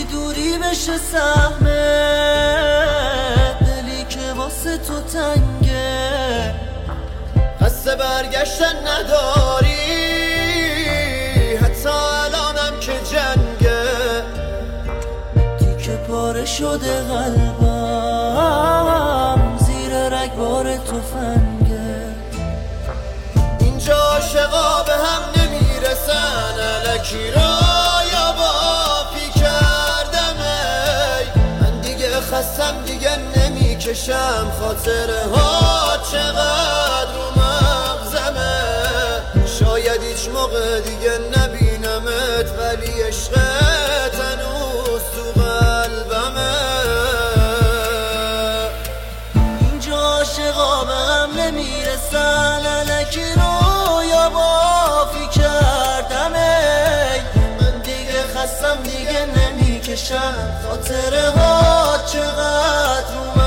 دوری بشه سهمه، دلی که واسه تو تنگه، قصد برگشتن نداری، حتی الانم که جنگه، تیکه پاره شده قلبم، زیر رگبار تفنگه. اینجا عاشقا به هم نمیرسن، الکی را یا بافی کردم، من دیگه خستم دیگه نمیکشم، خاطره ها چقدر رو مغزمه، شاید هیچ موقع دیگه نبینمت، ولی عشقت هنوز تو قلبمه. اینجا عاشقا به هم نمیرسن، الکی رو یا بافی کردم، من دیگه خستم دیگه نمیکشم، خاطره ها چقدر رو